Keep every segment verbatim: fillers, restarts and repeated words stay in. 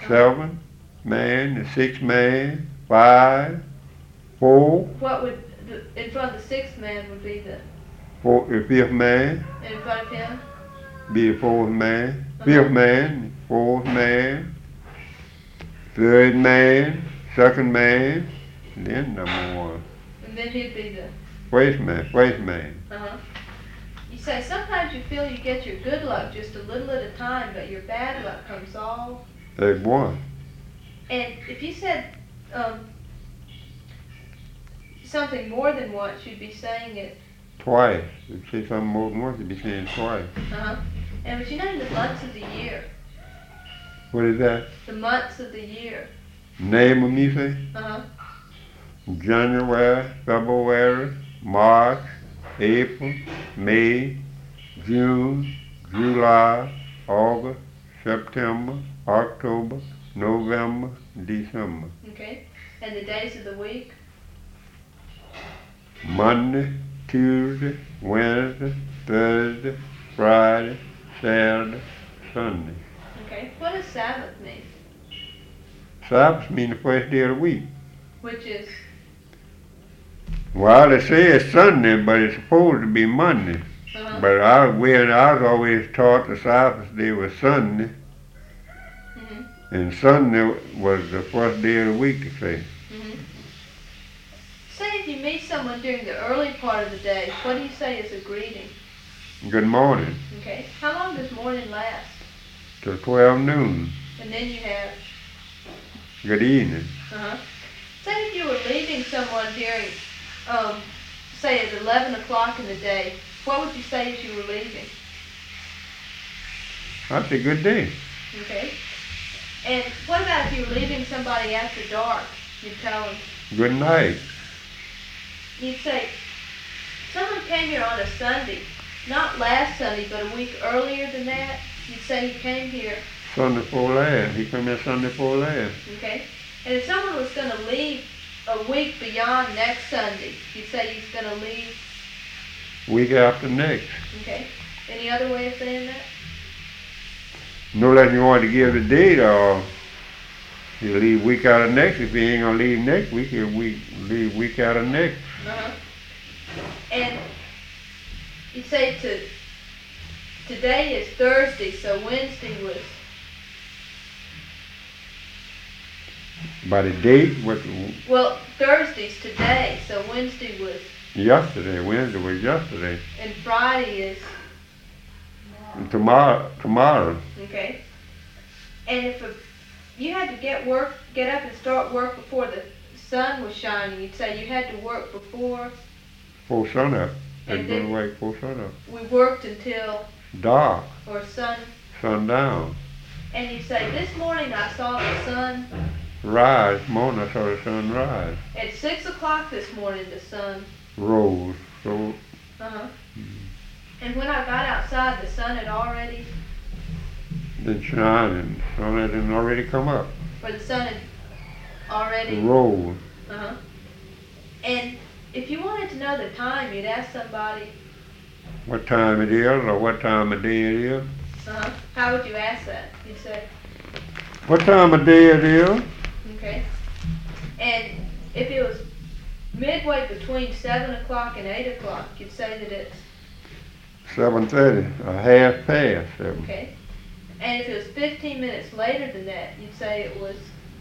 seven man, the sixth man, five, four. What would, the, in front of the sixth man would be the? Four, the fifth man. In front of him? Be the fourth man. Uh-huh. Fifth man, fourth man, third man, second man, and then number one. And then he'd be the? First man, first man. Uh-huh. You say sometimes you feel you get your good luck just a little at a time, but your bad luck comes all. At one. And if you said um, something more than once, you'd be saying it. Twice. If you say something more than once, you'd be saying twice. Uh-huh. And but you know the months of the year. What is that? The months of the year. Name them, you say? Uh-huh. January, February, March, April, May, June, July, August, September, October, November, December. Okay. And the days of the week? Monday, Tuesday, Wednesday, Thursday, Friday, Saturday, Sunday. Okay. What does Sabbath mean? Sabbath means the first day of the week. Which is? Well, they say it's Sunday, but it's supposed to be Monday. Uh-huh. But I, we, I was always taught the Sabbath day was Sunday, Mm-hmm. and Sunday was the first day of the week, to say. Mm-hmm. Say if you meet someone during the early part of the day, what do you say is a greeting? Good morning, Okay. How long does morning last? till twelve noon. And then you have, Good evening. uh-huh. Say if you were leaving someone during, um, say at eleven o'clock in the day, what would you say as you were leaving? That's a good day. Okay. And what about if you were leaving somebody after dark? You'd tell them, Good night. you'd say, someone came here on a Sunday, not last Sunday, but a week earlier than that. You'd say he came here, Sunday before last. He come here Sunday before last. okay? And if someone was going to leave a week beyond next Sunday, you'd say he's going to leave, Week after next. okay? Any other way of saying that? No less you want to give the date, or you leave week out of next. If he ain't gonna leave next week, he'll week, leave week out of next. Uh-huh. And you say to, today is Thursday, so Wednesday was, By the date, what, well, Thursday's today, so Wednesday was, yesterday, Wednesday was yesterday. and Friday is, And tomorrow, tomorrow, okay? And if a, you had to get work, get up and start work before the sun was shining, you'd say you had to work before, before sunup. And Had to go then- to work before sunup. we worked until, Dark, or sun, sundown. and you say, this morning I saw the sun, Rise, morning I saw the sun rise. at six o'clock this morning the sun, Rose, so uh-huh. And when I got outside, the sun had already, then shining. Sun hadn't already come up. or the sun had already, Rose. uh-huh. And if you wanted to know the time, you'd ask somebody, What time it is, or what time of day it is. uh-huh. How would you ask that? You'd say, What time of day it is. okay. And if it was midway between seven o'clock and eight o'clock, you'd say that it's, seven thirty, a half past seven. okay. And if it was fifteen minutes later than that, you'd say it was,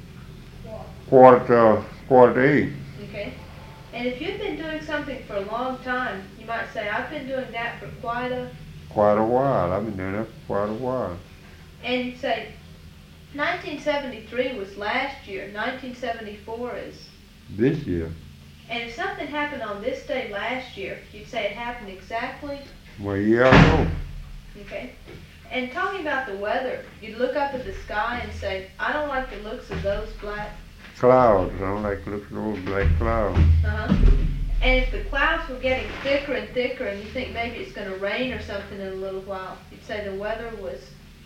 Quarter to, quarter to eight. okay. And if you've been doing something for a long time, you might say, I've been doing that for quite a, Quite a while. I've been doing that for quite a while. and you'd say, nineteen seventy-three was last year, nineteen seventy-four is, This year. and if something happened on this day last year, you'd say it happened exactly, Well, a year ago. okay. And talking about the weather, you'd look up at the sky and say, I don't like the looks of those black, Clouds. I don't like looking at those black clouds. uh-huh. And if the clouds were getting thicker and thicker and you think maybe it's going to rain or something in a little while, you'd say the weather was,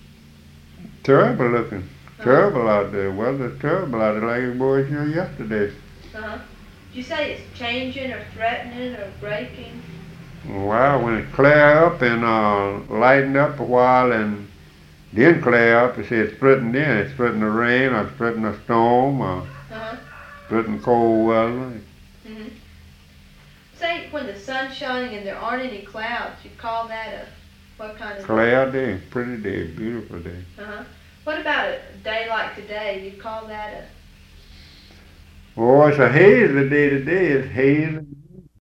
Terrible looking. uh-huh. Terrible out there. Weather's terrible out there like it was here yesterday. Uh-huh. Did you say it's changing or threatening or breaking? Wow, when it clear up and uh, lighten up a while and Then clear up, it said splitting then. It's splitting the rain or splitting the storm or Uh-huh. splitting cold weather. hmm Say when the sun's shining and there aren't any clouds, you call that a, what kind of Clear day, pretty day, beautiful day. Uh-huh. What about a day like today? You call that a, Oh, it's a hazy day today. It's hazy.